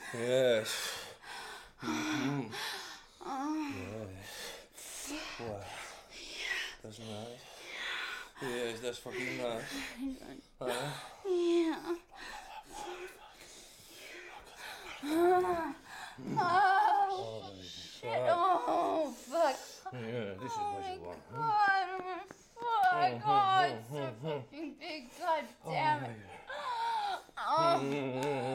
Yes. Mm-hmm. Yes. Wow. That's nice. Yes, that's fucking nice. Huh? Yeah. Oh, shit. Oh, fuck. Yeah, this is what you want. God, fuck. Oh, it's so fucking big. God damn it. Oh.